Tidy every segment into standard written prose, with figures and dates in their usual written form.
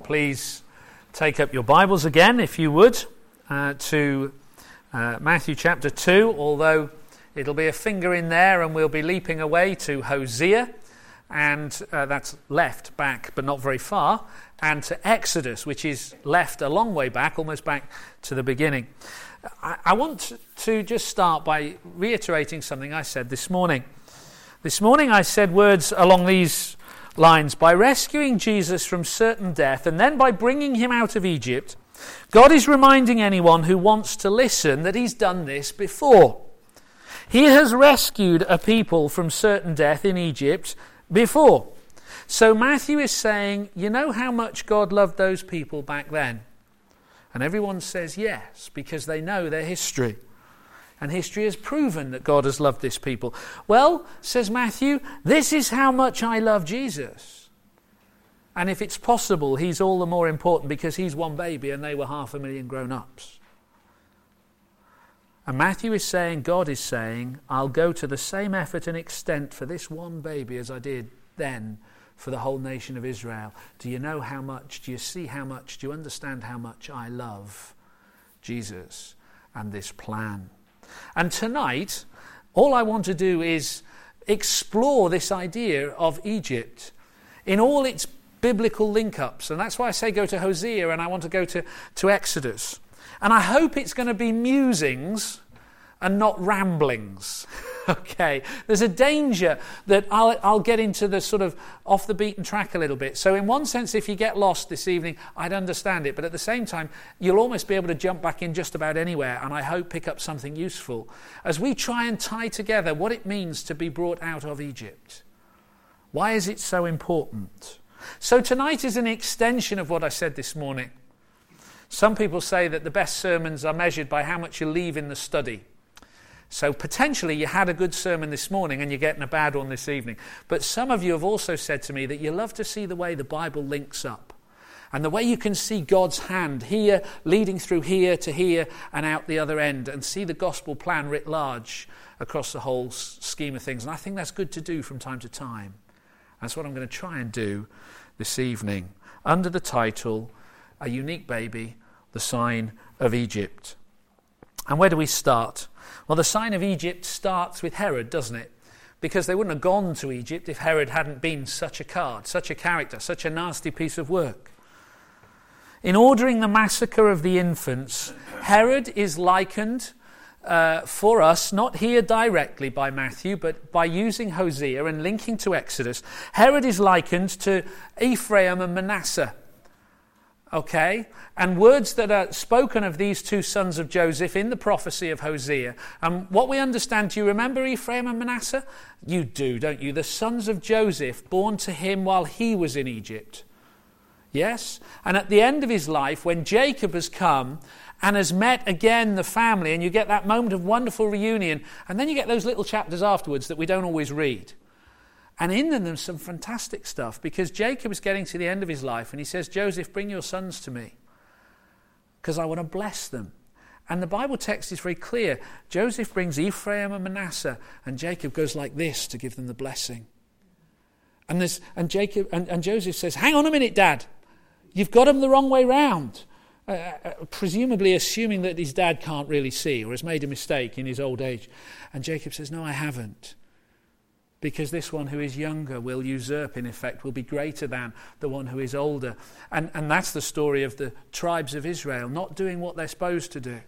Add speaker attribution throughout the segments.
Speaker 1: Please take up your Bibles again, if you would, to Matthew chapter 2, although it'll be a finger in there and we'll be leaping away to Hosea, and that's left back but not very far, and to Exodus, which is left a long way back, almost back to the beginning. I want to just start by reiterating something I said this morning. This morning I said words along these lines: by rescuing Jesus from certain death and then by bringing him out of Egypt, God is reminding anyone who wants to listen that he's done this before. He has rescued a people from certain death in Egypt before. So Matthew is saying, you know how much God loved those people back then? And everyone says yes, because they know their history. And history has proven that God has loved this people. Well, says Matthew, this is how much I love Jesus. And if it's possible, he's all the more important because he's one baby and they were 500,000 grown-ups. And Matthew is saying, God is saying, I'll go to the same effort and extent for this one baby as I did then for the whole nation of Israel. Do you know how much? Do you see how much? Do you understand how much I love Jesus and this plan? And tonight, all I want to do is explore this idea of Egypt in all its biblical link-ups. And that's why I say go to Hosea and I want to go to Exodus. And I hope it's going to be musings and not ramblings. Okay, there's a danger that I'll get into the sort of off the beaten track a little bit. So in one sense, if you get lost this evening, I'd understand it. But at the same time, you'll almost be able to jump back in just about anywhere, and I hope pick up something useful as we try and tie together what it means to be brought out of Egypt. Why is it so important? So tonight is an extension of what I said this morning. Some people say that the best sermons are measured by how much you leave in the study. So potentially you had a good sermon this morning and you're getting a bad one this evening. But some of you have also said to me that you love to see the way the Bible links up. And the way you can see God's hand here, leading through here to here and out the other end. And see the gospel plan writ large across the whole scheme of things. And I think that's good to do from time to time. That's what I'm going to try and do this evening. Under the title, A Unique Baby, the Sign of Egypt. And where do we start? Well, the sign of Egypt starts with Herod, doesn't it? Because they wouldn't have gone to Egypt if Herod hadn't been such a card, such a character, such a nasty piece of work. In ordering the massacre of the infants, Herod is likened for us, not here directly by Matthew, but by using Hosea and linking to Exodus. Herod is likened to Ephraim and Manasseh. Okay, and words that are spoken of these two sons of Joseph in the prophecy of Hosea. And what we understand, do you remember Ephraim and Manasseh? You do, don't you? The sons of Joseph born to him while he was in Egypt. Yes? And at the end of his life, when Jacob has come and has met again the family, and you get that moment of wonderful reunion, and then you get those little chapters afterwards that we don't always read. And in them there's some fantastic stuff, because Jacob is getting to the end of his life and he says, Joseph, bring your sons to me because I want to bless them. And the Bible text is very clear. Joseph brings Ephraim and Manasseh and Jacob goes like this to give them the blessing. And Joseph says, hang on a minute, Dad. You've got them the wrong way round. Presumably assuming that his dad can't really see or has made a mistake in his old age. And Jacob says, no, I haven't. Because this one who is younger will usurp, in effect, will be greater than the one who is older. And that's the story of the tribes of Israel, not doing what they're supposed to do.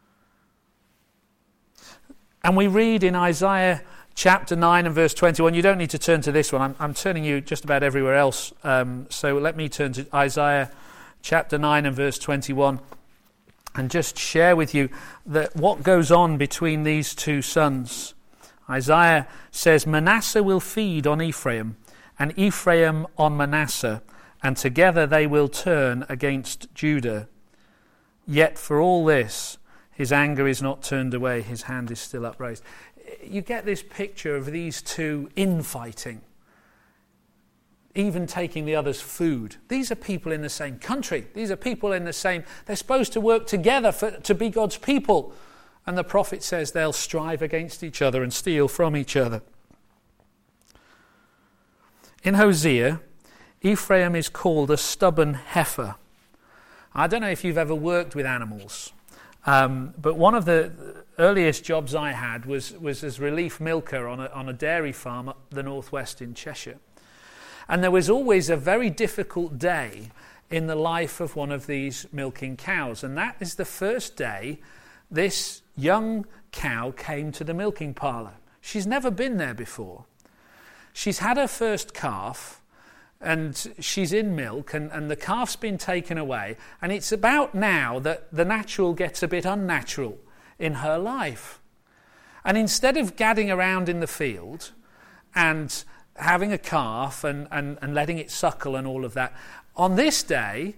Speaker 1: And we read in Isaiah chapter 9 and verse 21, you don't need to turn to this one, I'm turning you just about everywhere else. So let me turn to Isaiah chapter 9 and verse 21 and just share with you that what goes on between these two sons. Isaiah says, Manasseh will feed on Ephraim, and Ephraim on Manasseh, and together they will turn against Judah. Yet for all this, his anger is not turned away, his hand is still upraised. You get this picture of these two infighting, even taking the other's food. These are people in the same country. These are people in the same... They're supposed to work together to be God's people. And the prophet says they'll strive against each other and steal from each other. In Hosea, Ephraim is called a stubborn heifer. I don't know if you've ever worked with animals, but one of the earliest jobs I had was as relief milker on a dairy farm up the northwest in Cheshire. And there was always a very difficult day in the life of one of these milking cows. And that is the first day this young cow came to the milking parlour. She's never been there before. She's had her first calf, and she's in milk, and the calf's been taken away. And it's about now that the natural gets a bit unnatural in her life. And instead of gadding around in the field and having a calf and letting it suckle and all of that, on this day,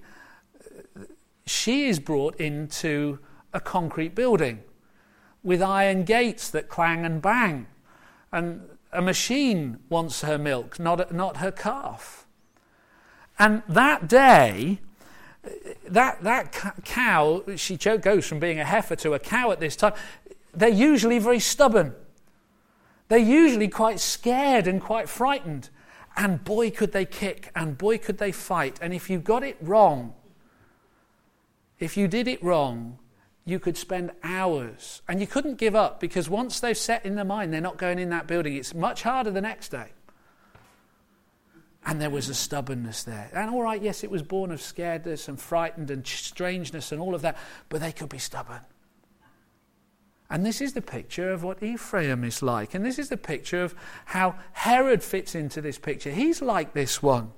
Speaker 1: she is brought into a concrete building with iron gates that clang and bang. And a machine wants her milk, not her calf. And that day, that cow, she goes from being a heifer to a cow at this time, they're usually very stubborn. They're usually quite scared and quite frightened. And boy, could they kick, and boy, could they fight. And if you got it wrong, if you did it wrong, you could spend hours. And you couldn't give up, because once they've set in their mind they're not going in that building, it's much harder the next day. And there was a stubbornness there. And all right, yes, it was born of scaredness and frightened and strangeness and all of that, but they could be stubborn. And this is the picture of what Ephraim is like. And this is the picture of how Herod fits into this picture. He's like this one.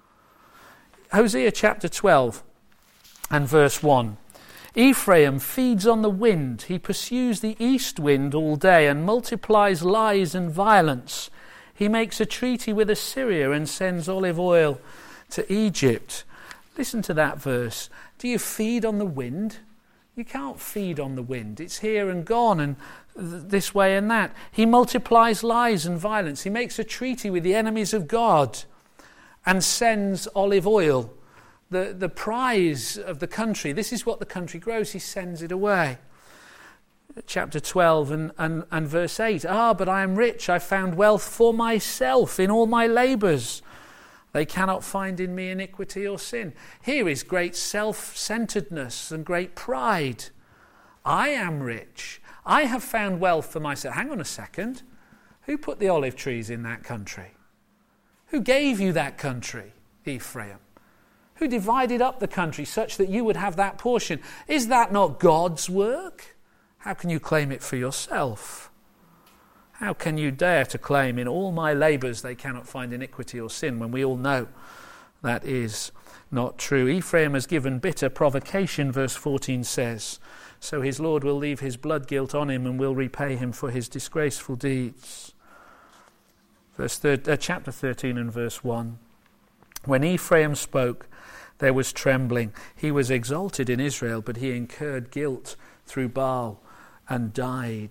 Speaker 1: Hosea chapter 12 and verse 1. Ephraim feeds on the wind. He pursues the east wind all day and multiplies lies and violence. He makes a treaty with Assyria and sends olive oil to Egypt. Listen to that verse. Do you feed on the wind? You can't feed on the wind. It's here and gone and this way and that. He multiplies lies and violence. He makes a treaty with the enemies of God and sends olive oil, the prize of the country. This is what the country grows. He sends it away. Chapter 12 and verse 8. But I am rich. I found wealth for myself in all my labours. They cannot find in me iniquity or sin. Here is great self-centeredness and great pride. I am rich. I have found wealth for myself. Hang on a second. Who put the olive trees in that country? Who gave you that country, Ephraim? Who divided up the country such that you would have that portion? Is that not God's work? How can you claim it for yourself? How can you dare to claim in all my labours they cannot find iniquity or sin, when we all know that is not true? Ephraim has given bitter provocation, verse 14 says, so his Lord will leave his blood guilt on him and will repay him for his disgraceful deeds. Chapter 13 and verse 1. When Ephraim spoke, there was trembling. He was exalted in Israel, but he incurred guilt through Baal and died.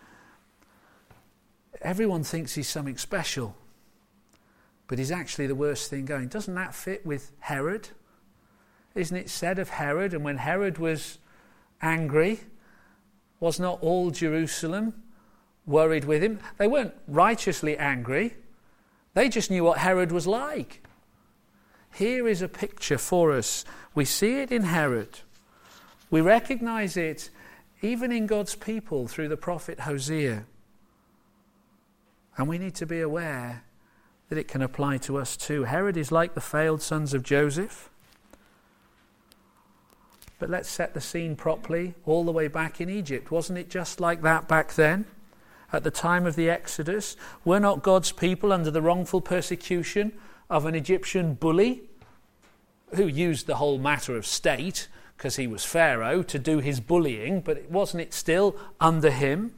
Speaker 1: Everyone thinks he's something special, but he's actually the worst thing going. Doesn't that fit with Herod? Isn't it said of Herod, and when Herod was angry, was not all Jerusalem worried with him? They weren't righteously angry. They just knew what Herod was like. Here is a picture for us. We see it in Herod. We recognize it even in God's people through the prophet Hosea. And we need to be aware that it can apply to us too. Herod is like the failed sons of Joseph. But let's set the scene properly all the way back in Egypt. Wasn't it just like that back then? At the time of the Exodus, were not God's people under the wrongful persecution of an Egyptian bully who used the whole matter of state, because he was Pharaoh, to do his bullying, but wasn't it still under him?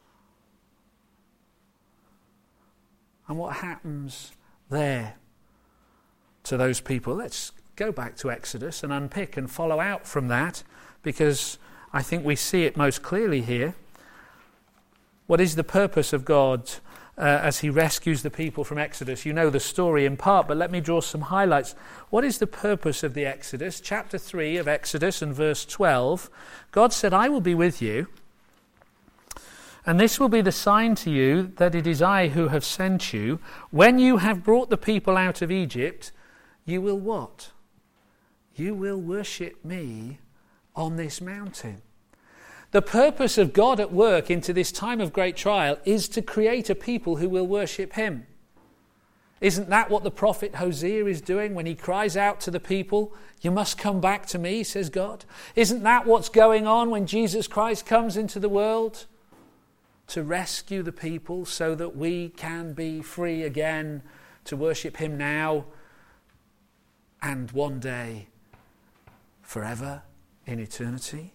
Speaker 1: And what happens there to those people? Let's go back to Exodus and unpick and follow out from that, because I think we see it most clearly here. What is the purpose of God as he rescues the people from Exodus? You know the story in part, but let me draw some highlights. What is the purpose of the Exodus? Chapter 3 of Exodus and verse 12. God said, I will be with you, and this will be the sign to you that it is I who have sent you. When you have brought the people out of Egypt, you will what? You will worship me on this mountain. The purpose of God at work into this time of great trial is to create a people who will worship him. Isn't that what the prophet Hosea is doing when he cries out to the people, you must come back to me, says God? Isn't that what's going on when Jesus Christ comes into the world? To rescue the people so that we can be free again to worship him now and one day forever in eternity.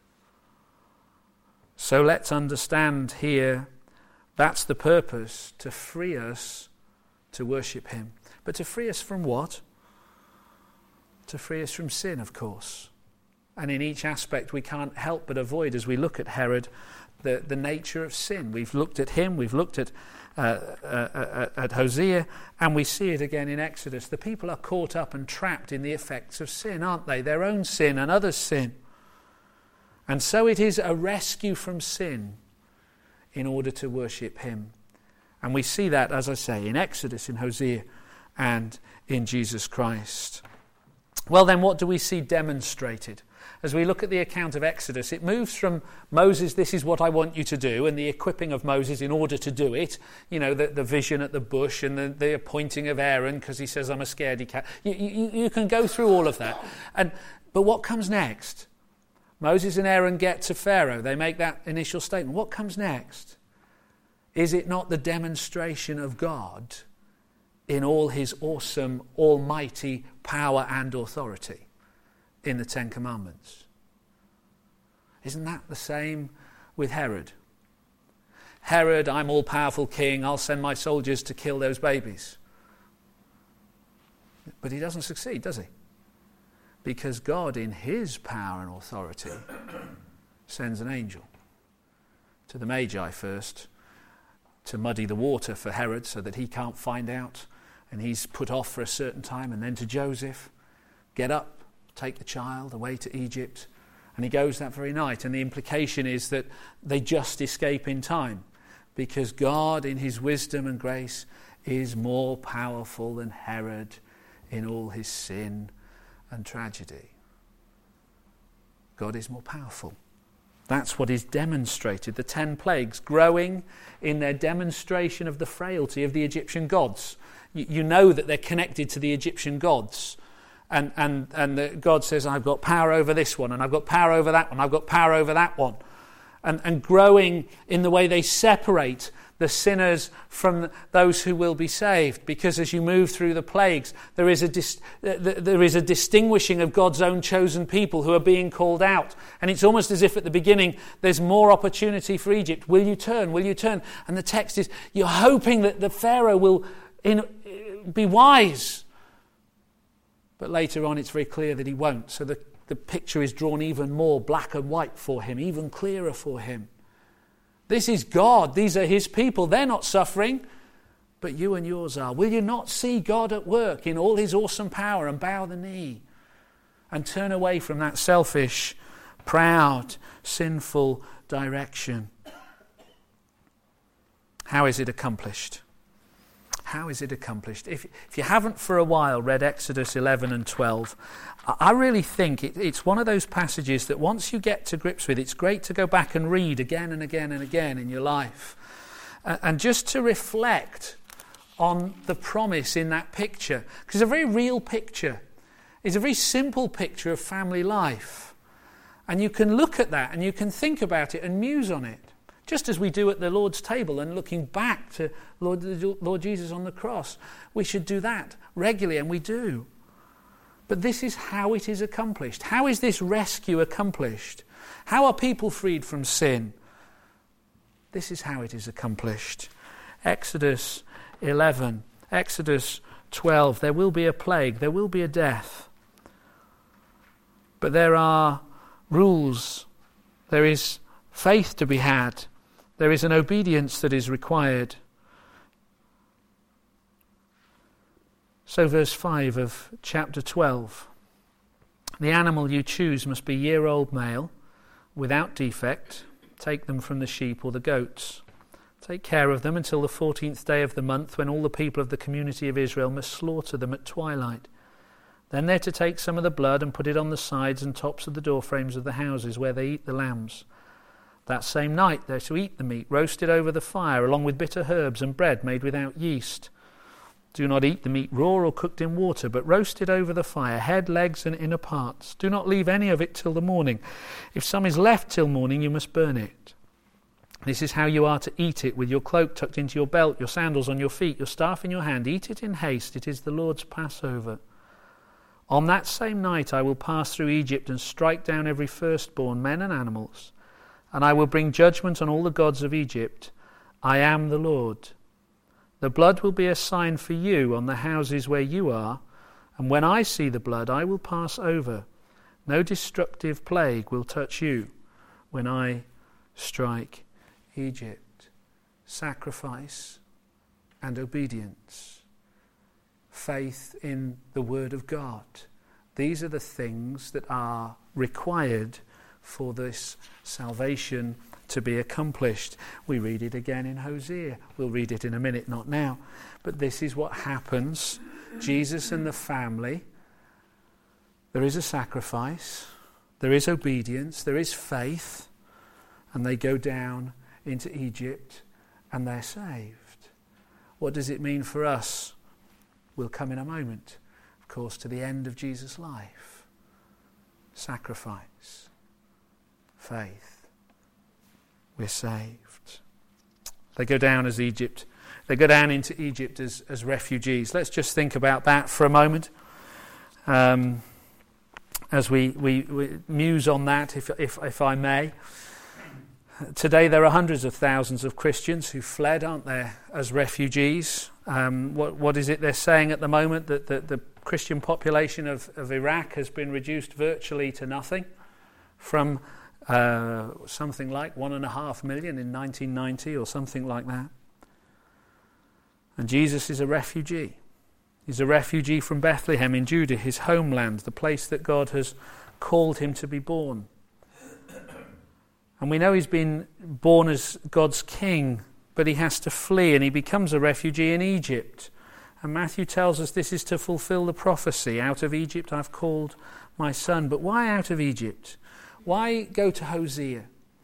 Speaker 1: So let's understand here that's the purpose, to free us to worship him. But to free us from what? To free us from sin, of course. And in each aspect we can't help but avoid, as we look at Herod, the nature of sin. We've looked at him, we've looked at Hosea, and we see it again in Exodus. The people are caught up and trapped in the effects of sin, aren't they? Their own sin and others' sin. And so it is a rescue from sin in order to worship him. And we see that, as I say, in Exodus, in Hosea, and in Jesus Christ. Well then, what do we see demonstrated? As we look at the account of Exodus, it moves from Moses, this is what I want you to do, and the equipping of Moses in order to do it. You know, the vision at the bush and the appointing of Aaron because he says, I'm a scaredy cat. You can go through all of that. But what comes next? Moses and Aaron get to Pharaoh. They make that initial statement. What comes next? Is it not the demonstration of God in all his awesome, almighty power and authority in the Ten Commandments? Isn't that the same with Herod? Herod, I'm all-powerful king, I'll send my soldiers to kill those babies. But he doesn't succeed, does he? Because God, in his power and authority, sends an angel to the Magi first to muddy the water for Herod so that he can't find out, and he's put off for a certain time, and then to Joseph, get up, take the child away to Egypt, and he goes that very night. And the implication is that they just escape in time because God, in his wisdom and grace, is more powerful than Herod in all his sin and tragedy. God is more powerful. That's what is demonstrated. The 10 plagues growing in their demonstration of the frailty of the Egyptian gods. You know that they're connected to the Egyptian gods. And God says, I've got power over this one, and I've got power over that one, I've got power over that one. And growing in the way they separate the sinners from those who will be saved. Because as you move through the plagues, there is a distinguishing of God's own chosen people who are being called out. And it's almost as if at the beginning there's more opportunity for Egypt. Will you turn? Will you turn? And the text is, you're hoping that the Pharaoh will be wise. But later on it's very clear that he won't. So the picture is drawn even more black and white for him, even clearer for him. This is God. These are his people. They're not suffering, but you and yours are. Will you not see God at work in all his awesome power and bow the knee and turn away from that selfish, proud, sinful direction? How is it accomplished? How is it accomplished? If you haven't for a while read Exodus 11 and 12, I really think it's one of those passages that once you get to grips with, it's great to go back and read again and again and again in your life. And just to reflect on the promise in that picture. Because it's a very real picture. It's a very simple picture of family life. And you can look at that and you can think about it and muse on it. Just as we do at the Lord's table and looking back to Lord Jesus on the cross. We should do that regularly, and we do. But this is how it is accomplished. How is this rescue accomplished? How are people freed from sin? This is how it is accomplished. Exodus 11, Exodus 12, there will be a plague, there will be a death. But there are rules. There is faith to be had. There is an obedience that is required. So verse 5 of chapter 12. The animal you choose must be year-old male, without defect. Take them from the sheep or the goats. Take care of them until the 14th day of the month, when all the people of the community of Israel must slaughter them at twilight. Then they're to take some of the blood and put it on the sides and tops of the door frames of the houses where they eat the lambs. That same night they're to eat the meat, roasted over the fire, along with bitter herbs and bread made without yeast. Do not eat the meat raw or cooked in water, but roast it over the fire, head, legs, and inner parts. Do not leave any of it till the morning. If some is left till morning, you must burn it. This is how you are to eat it, with your cloak tucked into your belt, your sandals on your feet, your staff in your hand. Eat it in haste. It is the Lord's Passover. On that same night I will pass through Egypt and strike down every firstborn, men and animals. And I will bring judgment on all the gods of Egypt. I am the Lord. The blood will be a sign for you on the houses where you are, and when I see the blood, I will pass over. No destructive plague will touch you when I strike Egypt. Sacrifice and obedience. Faith in the Word of God. These are the things that are required for this salvation to be accomplished. We read it again in Hosea. We'll read it in a minute, not now. But this is what happens. Jesus and the family, there is a sacrifice, there is obedience, there is faith, and they go down into Egypt and they're saved. What does it mean for us? We'll come in a moment, of course, to the end of Jesus' life. Sacrifice. Faith. We're saved. They go down as Egypt. They go down into Egypt as refugees. Let's just think about that for a moment. As we muse on that, if I may. Today there are hundreds of thousands of Christians who fled, aren't there, as refugees. What is it they're saying at the moment? That the Christian population of Iraq has been reduced virtually to nothing from something like 1.5 million in 1990 or something like that. And Jesus is a refugee. He's a refugee from Bethlehem in Judah, his homeland, the place that God has called him to be born. And we know he's been born as God's king, but he has to flee and he becomes a refugee in Egypt. And Matthew tells us this is to fulfill the prophecy, out of Egypt I've called my son. But why out of Egypt? Why go to Hosea?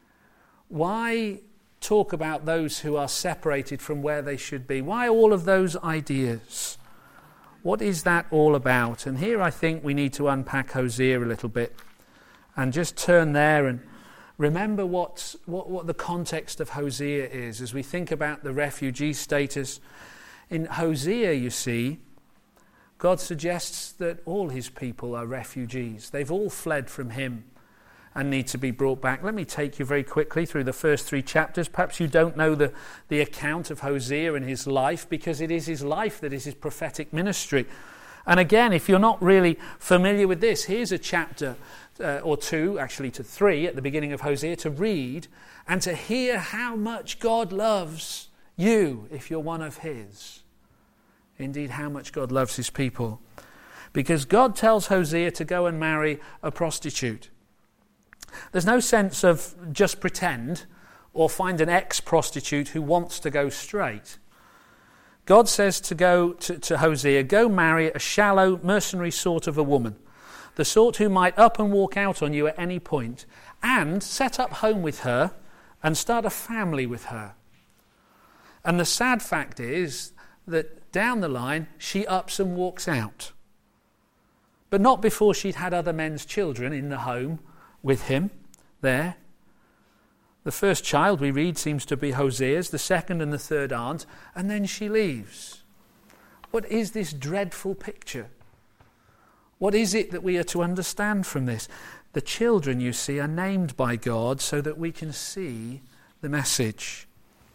Speaker 1: Why talk about those who are separated from where they should be? Why all of those ideas? What is that all about? And here I think we need to unpack Hosea a little bit and just turn there and remember what the context of Hosea is as we think about the refugee status. In Hosea, you see, God suggests that all his people are refugees. They've all fled from him and need to be brought back. Let me take you very quickly through the first 3 chapters. Perhaps you don't know the account of Hosea and his life, because it is his life that is his prophetic ministry. And again, if you're not really familiar with this, here's a chapter or 2, actually to 3 at the beginning of Hosea to read and to hear how much God loves you if you're one of his. Indeed, how much God loves his people. Because God tells Hosea to go and marry a prostitute. There's no sense of just pretend or find an ex-prostitute who wants to go straight. God says to go to Hosea, go marry a shallow, mercenary sort of a woman, the sort who might up and walk out on you at any point, and set up home with her and start a family with her. And the sad fact is that down the line, she ups and walks out. But not before she'd had other men's children in the home with him there. The first child we read seems to be Hosea's, the second and the third aren't, and then she leaves. What is this dreadful picture? What is it that we are to understand from this? The children, you see, are named by God so that we can see the message.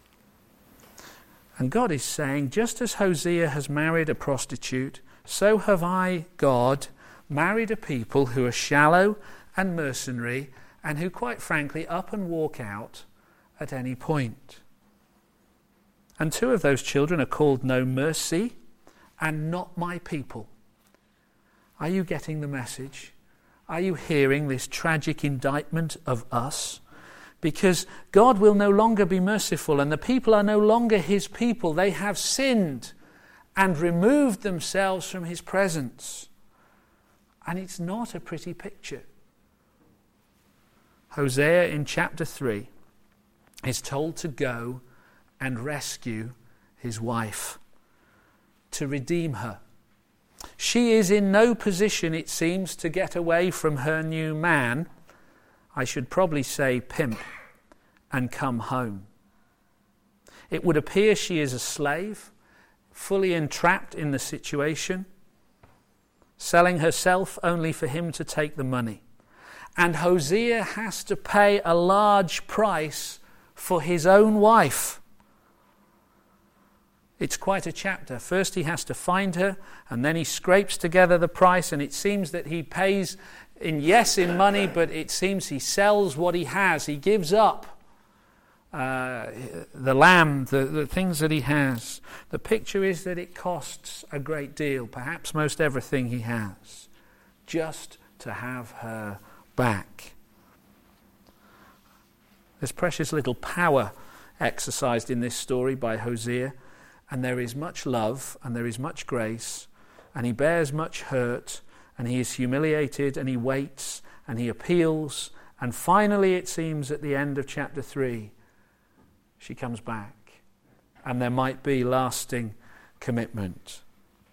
Speaker 1: And God is saying, just as Hosea has married a prostitute, so have I, God, married a people who are shallow and mercenary, and who, quite frankly, up and walk out at any point. And 2 of those children are called No Mercy and Not My People. Are you getting the message? Are you hearing this tragic indictment of us? Because God will no longer be merciful, and the people are no longer his people. They have sinned and removed themselves from his presence. And it's not a pretty picture. Hosea in chapter 3 is told to go and rescue his wife, to redeem her. She is in no position, it seems, to get away from her new man, I should probably say pimp, and come home. It would appear she is a slave, fully entrapped in the situation, selling herself only for him to take the money. And Hosea has to pay a large price for his own wife. It's quite a chapter. First he has to find her, and then he scrapes together the price, and it seems that he pays in money, but it seems he sells what he has. He gives up the lamb, the things that he has. The picture is that it costs a great deal, perhaps most everything he has, just to have her back. There's precious little power exercised in this story by Hosea, and there is much love and there is much grace, and he bears much hurt, and he is humiliated, and he waits, and he appeals, and finally it seems at the end of chapter 3 she comes back, and there might be lasting commitment.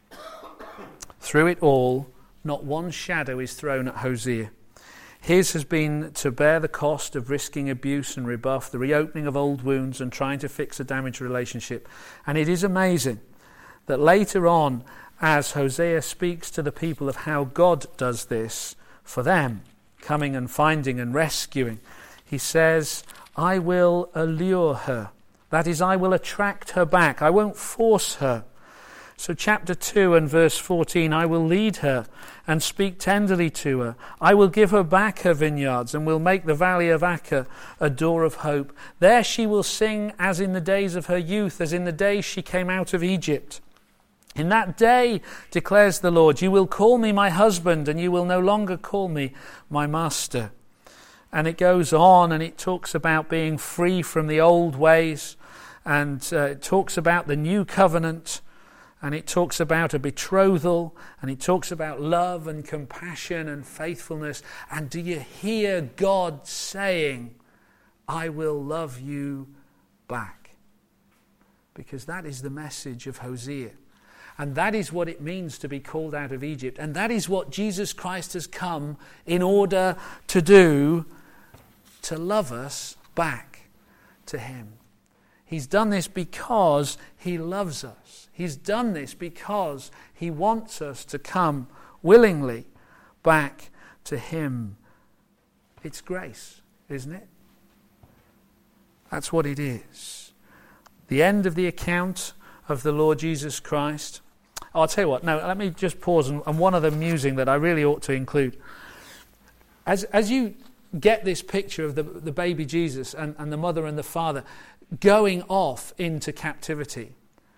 Speaker 1: Through it all, not one shadow is thrown at Hosea. His has been to bear the cost of risking abuse and rebuff, the reopening of old wounds and trying to fix a damaged relationship. And it is amazing that later on, as Hosea speaks to the people of how God does this for them, coming and finding and rescuing, he says, I will allure her. That is, I will attract her back. I won't force her. So chapter 2 and verse 14, I will lead her and speak tenderly to her. I will give her back her vineyards and will make the valley of Achor a door of hope. There she will sing as in the days of her youth, as in the days she came out of Egypt. In that day, declares the Lord, you will call me my husband, and you will no longer call me my master. And it goes on, and it talks about being free from the old ways, and it talks about the new covenant, and it talks about a betrothal, and it talks about love and compassion and faithfulness. And do you hear God saying, I will love you back? Because that is the message of Hosea. And that is what it means to be called out of Egypt. And that is what Jesus Christ has come in order to do, to love us back to him. He's done this because he loves us. He's done this because he wants us to come willingly back to him. It's grace, isn't it? That's what it is. The end of the account of the Lord Jesus Christ. I'll tell you what, no, let me just pause and one other musing that I really ought to include. As you get this picture of the baby Jesus and the mother and the father going off into captivity,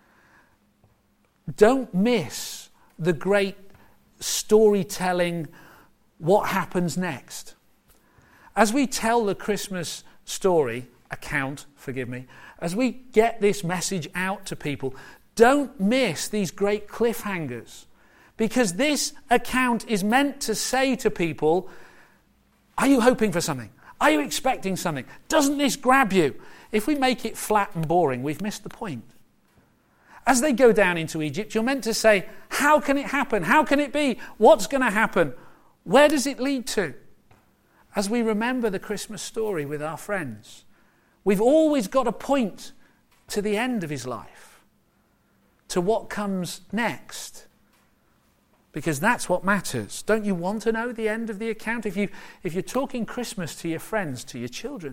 Speaker 1: don't miss the great storytelling, what happens next. As we tell the Christmas story, account, forgive me, as we get this message out to people, don't miss these great cliffhangers, because this account is meant to say to people, are you hoping for something? Are you expecting something? Doesn't this grab you? If we make it flat and boring, we've missed the point. As they go down into Egypt, you're meant to say, how can it happen? How can it be? What's going to happen? Where does it lead to? As we remember the Christmas story with our friends, we've always got to point to the end of his life, to what comes next, because that's what matters. Don't you want to know the end of the account? If you're talking Christmas to your friends, to your children,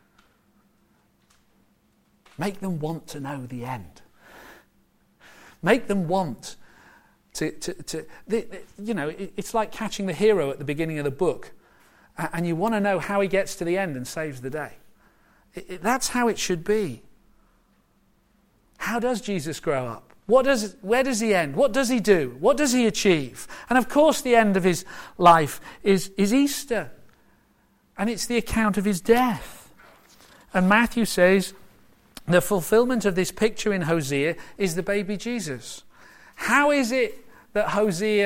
Speaker 1: make them want to know the end. Make them want it's like catching the hero at the beginning of the book, and you want to know how he gets to the end and saves the day. That's how it should be. How does Jesus grow up? Where does he end? What does he do? What does he achieve? And of course the end of his life is Easter. And it's the account of his death. And Matthew says the fulfillment of this picture in Hosea is the baby Jesus. How is it that Hosea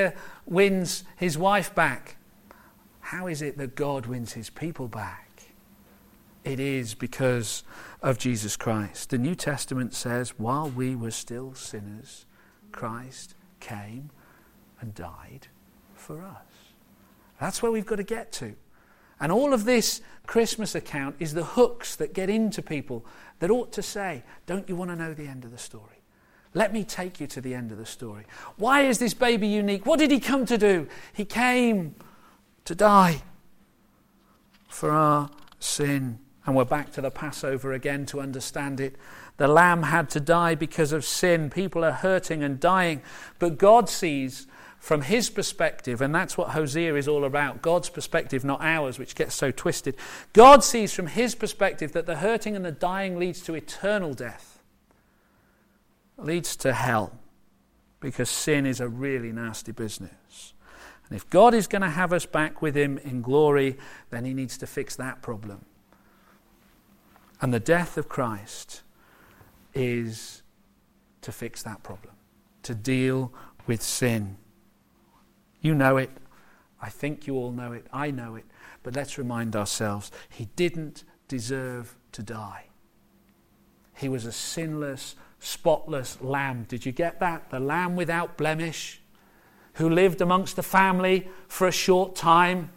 Speaker 1: wins his wife back. How is it that God wins his people back? It is because of Jesus Christ. The New Testament says, while we were still sinners, Christ came and died for us. That's where we've got to get to. And all of this Christmas account is the hooks that get into people that ought to say, don't you want to know the end of the story? Let me take you to the end of the story. Why is this baby unique? What did he come to do? He came to die for our sin. And we're back to the Passover again to understand it. The lamb had to die because of sin. People are hurting and dying. But God sees from his perspective, and that's what Hosea is all about, God's perspective, not ours, which gets so twisted. God sees from his perspective that the hurting and the dying leads to eternal death, leads to hell, because sin is a really nasty business. And if God is going to have us back with him in glory, then he needs to fix that problem. And the death of Christ is to fix that problem, to deal with sin. You know it. I think you all know it. I know it. But let's remind ourselves, he didn't deserve to die. He was a sinless, spotless lamb. Did you get that? The lamb without blemish, who lived amongst the family for a short time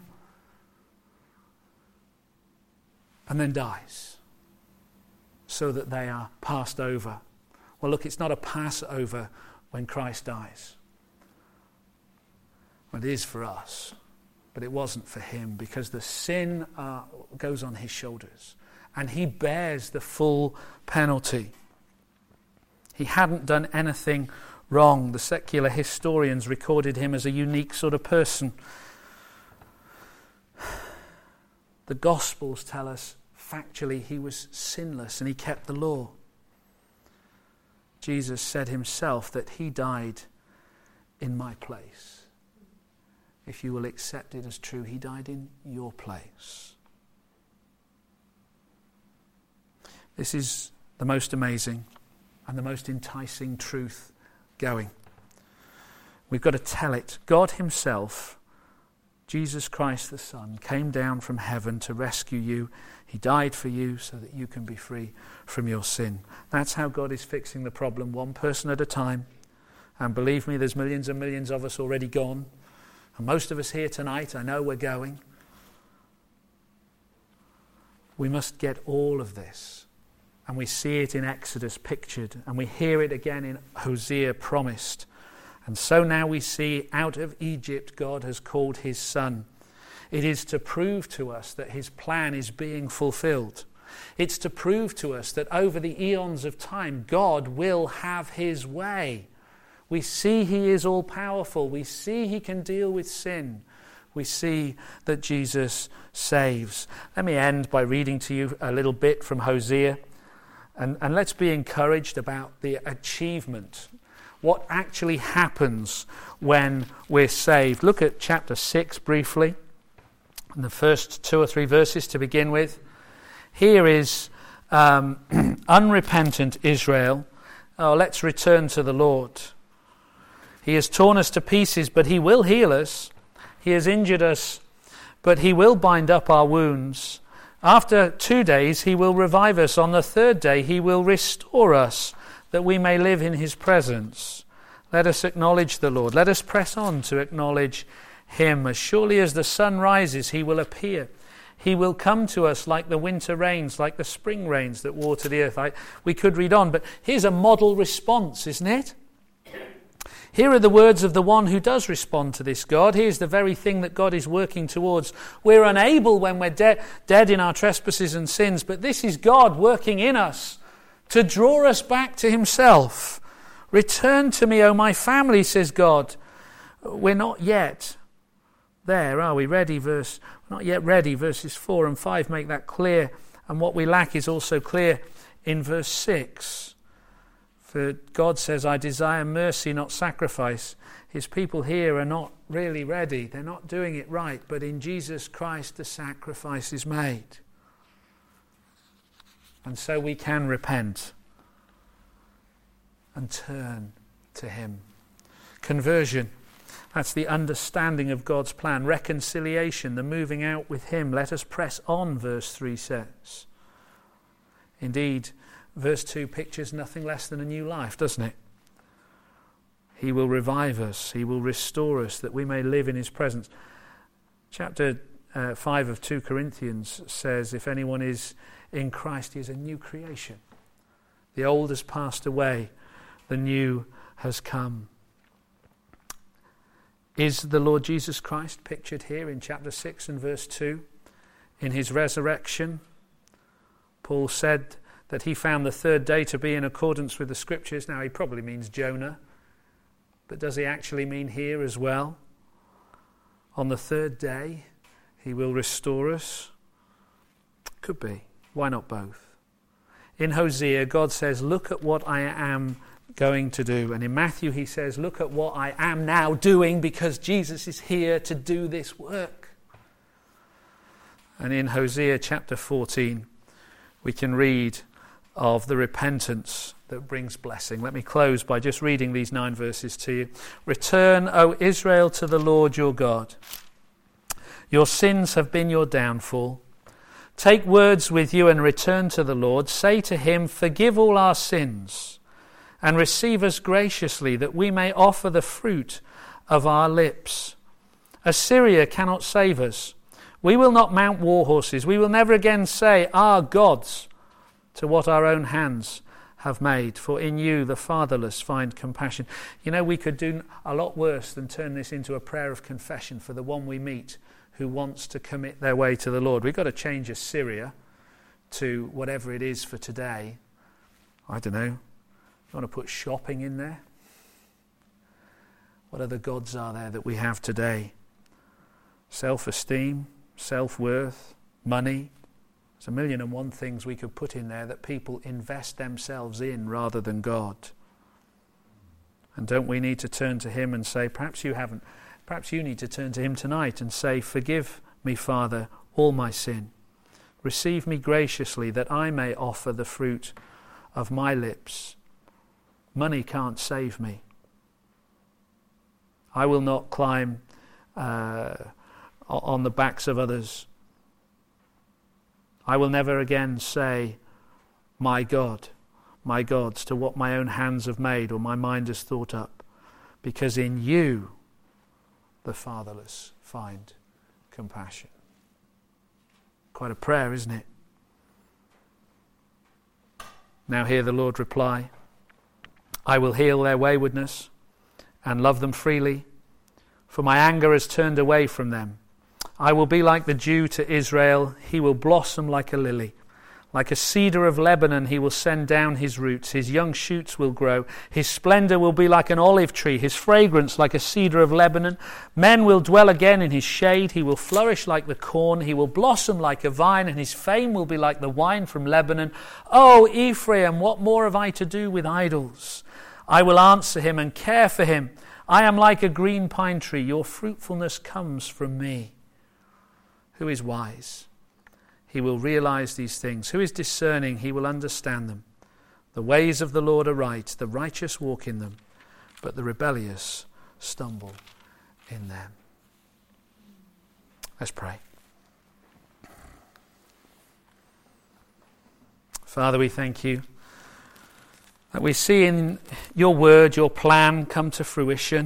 Speaker 1: and then dies so that they are passed over. Well, look, it's not a Passover when Christ dies. Well, it is for us, but it wasn't for him, because the sin goes on his shoulders and he bears the full penalty. He hadn't done anything wrong. The secular historians recorded him as a unique sort of person. The Gospels tell us factually he was sinless and he kept the law. Jesus said himself that he died in my place. If you will accept it as true, he died in your place. This is the most amazing and the most enticing truth going. We've got to tell it. God himself, Jesus Christ the Son, came down from heaven to rescue you. He died for you so that you can be free from your sin. That's how God is fixing the problem, one person at a time. And believe me, there's millions and millions of us already gone. And most of us here tonight, I know we're going. We must get all of this. And we see it in Exodus pictured. And we hear it again in Hosea promised. And so now we see out of Egypt God has called his Son. It is to prove to us that his plan is being fulfilled. It's to prove to us that over the eons of time, God will have his way. We see he is all-powerful. We see he can deal with sin. We see that Jesus saves. Let me end by reading to you a little bit from Hosea. And let's be encouraged about the achievement. What actually happens when we're saved. Look at chapter 6 briefly. And the first 2 or 3 verses to begin with. Here is unrepentant Israel. Oh, let's return to the Lord. He has torn us to pieces, but he will heal us. He has injured us, but he will bind up our wounds. After 2 days, he will revive us. On the 3rd day, he will restore us, that we may live in his presence. Let us acknowledge the Lord. Let us press on to acknowledge him. As surely as the sun rises, he will appear. He will come to us like the winter rains, like the spring rains that water the earth. We could read on, but here's a model response, isn't it? Here are the words of the one who does respond to this God. Here's the very thing that God is working towards. We're unable when we're dead in our trespasses and sins, but this is God working in us to draw us back to himself. Return to me, O my family, says God. We're not yet there, are we? We're not yet ready. Verses 4 and 5 make that clear. And what we lack is also clear in verse 6. For God says, I desire mercy, not sacrifice. His people here are not really ready. They're not doing it right. But in Jesus Christ, the sacrifice is made. And so we can repent and turn to him. Conversion. That's the understanding of God's plan. Reconciliation, the moving out with him. Let us press on, verse 3 says. Indeed, verse 2 pictures nothing less than a new life, doesn't it? He will revive us. He will restore us that we may live in his presence. Chapter 5 of 2 Corinthians says, if anyone is in Christ, he is a new creation. The old has passed away. The new has come. Is the Lord Jesus Christ pictured here in chapter 6 and verse 2? In his resurrection, Paul said that he found the third day to be in accordance with the Scriptures. Now, he probably means Jonah, but does he actually mean here as well? On the third day, he will restore us. Could be. Why not both? In Hosea, God says, look at what I am going to do. And in Matthew, he says, look at what I am now doing because Jesus is here to do this work. And in Hosea chapter 14, we can read of the repentance that brings blessing. Let me close by just reading these 9 verses to you. Return, O Israel, to the Lord your God. Your sins have been your downfall. Take words with you and return to the Lord. Say to him, forgive all our sins and receive us graciously that we may offer the fruit of our lips. Assyria cannot save us. We will not mount war horses. We will never again say, our gods, to what our own hands have made. For in you the fatherless find compassion. You know, we could do a lot worse than turn this into a prayer of confession for the one we meet who wants to commit their way to the Lord. We've got to change Assyria to whatever it is for today. I don't know. You want to put shopping in there? What other gods are there that we have today? Self-esteem, self-worth, money. There's 1,000,001 things we could put in there that people invest themselves in rather than God. And don't we need to turn to him and say, perhaps you haven't. Perhaps you need to turn to him tonight and say, forgive me, Father, all my sin. Receive me graciously that I may offer the fruit of my lips. Money can't save me. I will not climb on the backs of others. I will never again say, my God, my gods, to what my own hands have made or my mind has thought up. Because in you, the fatherless find compassion. Quite a prayer, isn't it? Now hear the Lord reply, I will heal their waywardness and love them freely, for my anger has turned away from them. I will be like the dew to Israel. He will blossom like a lily. Like a cedar of Lebanon, he will send down his roots. His young shoots will grow. His splendor will be like an olive tree. His fragrance like a cedar of Lebanon. Men will dwell again in his shade. He will flourish like the corn. He will blossom like a vine, and his fame will be like the wine from Lebanon. O Ephraim, what more have I to do with idols? I will answer him and care for him. I am like a green pine tree. Your fruitfulness comes from me. Who is wise? He will realize these things. Who is discerning? He will understand them. The ways of the Lord are right. The righteous walk in them, but the rebellious stumble in them. Let's pray. Father, we thank you that we see in your word, your plan come to fruition.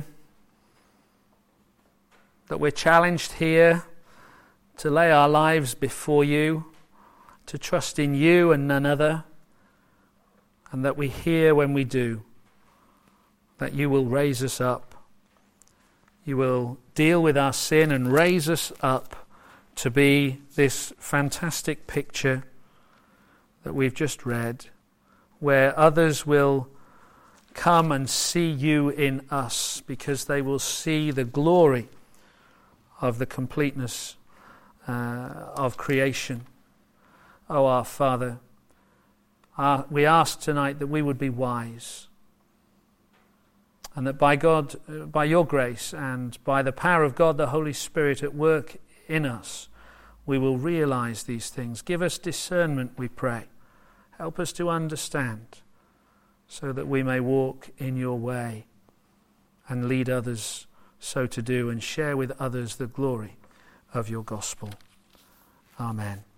Speaker 1: That we're challenged here to lay our lives before you, to trust in you and none other, and that we hear when we do, that you will raise us up. You will deal with our sin and raise us up to be this fantastic picture that we've just read, where others will come and see you in us because they will see the glory of the completeness of creation. Oh, our Father, we ask tonight that we would be wise, and that by God, by your grace and by the power of God, the Holy Spirit at work in us, we will realize these things. Give us discernment, we pray. Help us to understand so that we may walk in your way and lead others so to do and share with others the glory of your gospel. Amen.